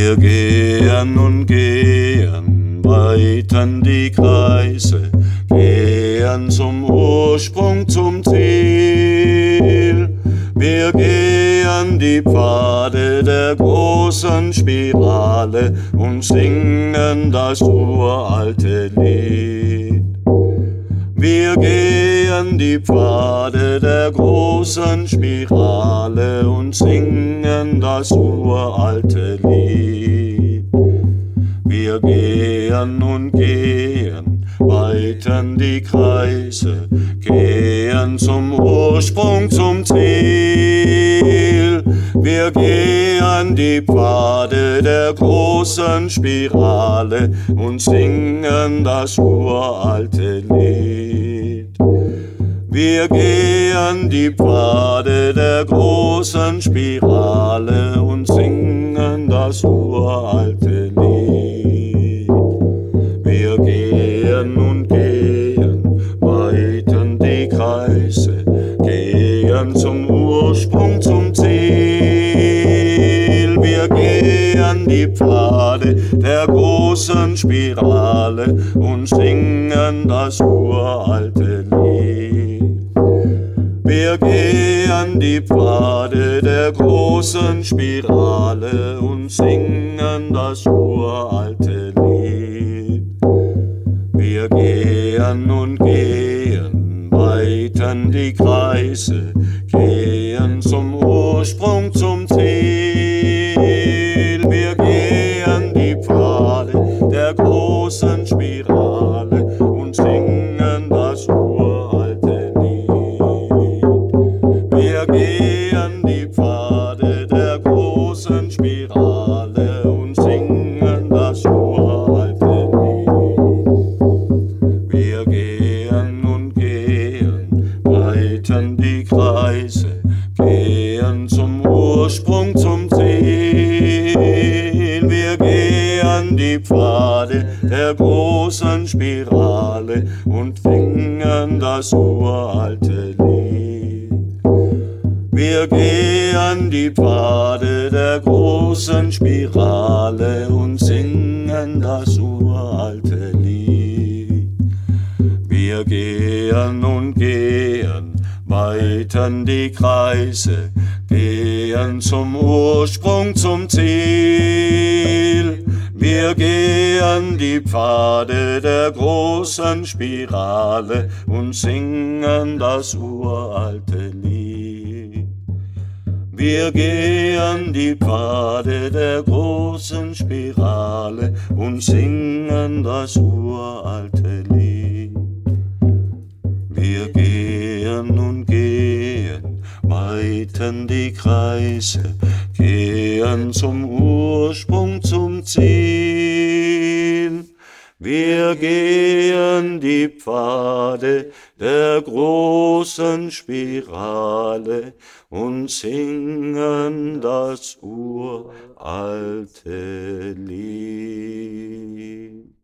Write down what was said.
Wir gehen und gehen, weiten die Kreise, gehen zum Ursprung, zum Ziel. Wir gehen die Pfade der großen Spirale und singen das uralte Lied. Wir gehen die Pfade der großen Spirale und singen das uralte Lied. Wir gehen und gehen, weiten die Kreise, gehen zum Ursprung, zum Ziel. Wir gehen die Pfade der großen Spirale und singen das uralte Lied. Wir gehen die Pfade der großen Spirale und singen das uralte Lied. Wir gehen und gehen, weiten die Kreise, gehen zum Ursprung, zum Ziel. Wir gehen die Pfade der großen Spirale und singen das uralte Lied. Wir gehen die Pfade der großen Spirale und singen das uralte Lied. Wir gehen und gehen, weiten die Kreise, gehen zum Ursprung, zum Ziel. Wir gehen die Pfade der großen Spirale und singen das uralte Lied. Wir gehen die Pfade der großen Spirale und singen das uralte Lied. Wir gehen und gehen, weiten die Kreise, gehen zum Ursprung, zum Ziel. Wir gehen die Pfade der großen Spirale und singen das uralte Lied. Wir gehen die Pfade der großen Spirale und singen das uralte Lied. Wir gehen und gehen, weiten die Kreise, gehen zum Ursprung, zum Ziel. Wir gehen die Pfade der großen Spirale und singen das uralte Lied. Wir gehen die Pfade der großen Spirale und singen das uralte Lied. Wir gehen und gehen, weiten die Kreise, gehen zum Ursprung, zum Ziel. Wir gehen die Pfade der großen Spirale und singen das uralte Lied.